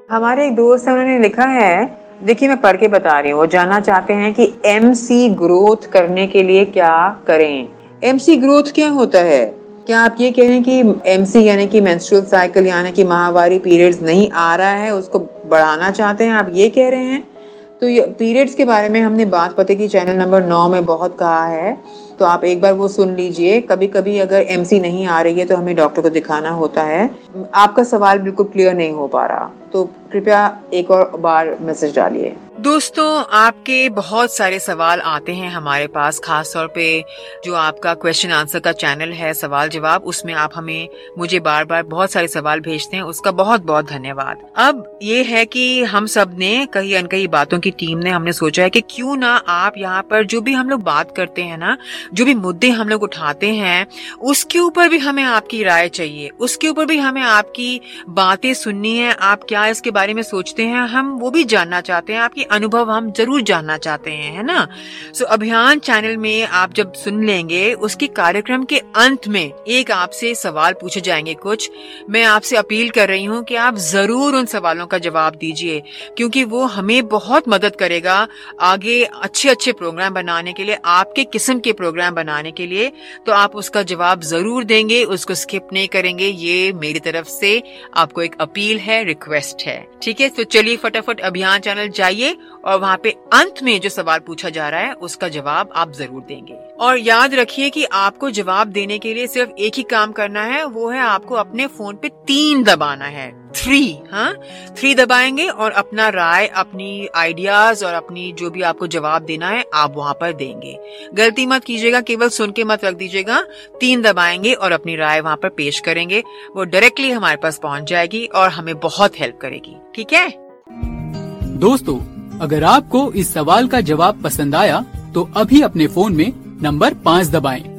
हमारे एक दोस्त हैं, उन्होंने लिखा है, देखिए मैं पढ़ के बता रही हूँ। वो जानना चाहते हैं कि एमसी ग्रोथ करने के लिए क्या करें। एमसी ग्रोथ क्या होता है? क्या आप ये कह रहे हैं कि एमसी यानी कि मेंस्ट्रुअल साइकिल यानी कि माहवारी पीरियड्स नहीं आ रहा है, उसको बढ़ाना चाहते हैं, आप ये कह रहे हैं? तो ये पीरियड्स के बारे में हमने बात पते की चैनल नंबर 9 में बहुत कहा है, तो आप एक बार वो सुन लीजिए। कभी कभी अगर एमसी नहीं आ रही है तो हमें डॉक्टर को दिखाना होता है। आपका सवाल बिल्कुल क्लियर नहीं हो पा रहा, तो कृपया एक और बार मैसेज डालिए। दोस्तों, आपके बहुत सारे सवाल आते हैं हमारे पास, खास तौर पे जो आपका क्वेश्चन आंसर का चैनल है सवाल जवाब, उसमें आप मुझे बार बार बहुत सारे सवाल भेजते हैं, उसका बहुत बहुत धन्यवाद। अब ये है कि हम सब ने कई अनकई बातों की टीम ने हमने सोचा है कि क्यों ना आप यहाँ पर जो भी हम लोग बात करते हैं ना, जो भी मुद्दे हम लोग उठाते हैं, उसके ऊपर भी हमें आपकी राय चाहिए, उसके ऊपर भी हमें आपकी बातें सुननी है। आप क्या इसके बारे में सोचते हैं, हम वो भी जानना चाहते हैं, आपकी अनुभव हम जरूर जानना चाहते हैं, है ना। सो अभियान चैनल में आप जब सुन लेंगे, उसके कार्यक्रम के अंत में एक आपसे सवाल पूछे जाएंगे कुछ। मैं आपसे अपील कर रही हूँ कि आप जरूर उन सवालों का जवाब दीजिए, क्योंकि वो हमें बहुत मदद करेगा आगे अच्छे अच्छे प्रोग्राम बनाने के लिए, आपके किस्म के प्रोग्राम बनाने के लिए। तो आप उसका जवाब जरूर देंगे, उसको स्किप नहीं करेंगे। ये मेरी तरफ से आपको एक अपील है, रिक्वेस्ट है, ठीक है। तो चलिए फटाफट अभियान चैनल जाइए और वहाँ पे अंत में जो सवाल पूछा जा रहा है उसका जवाब आप जरूर देंगे। और याद रखिए कि आपको जवाब देने के लिए सिर्फ एक ही काम करना है, वो है आपको अपने फोन पे 3 दबाना है। 3 दबाएंगे और अपना राय, अपनी आइडियाज और अपनी जो भी आपको जवाब देना है आप वहाँ पर देंगे। गलती मत कीजिएगा, केवल सुन के मत रख दीजिएगा। 3 दबाएंगे और अपनी राय वहाँ पर पेश करेंगे, वो डायरेक्टली हमारे पास पहुँच जाएगी और हमें बहुत हेल्प करेगी, ठीक है। दोस्तों, अगर आपको इस सवाल का जवाब पसंद आया तो अभी अपने फोन में नंबर 5 दबाएं।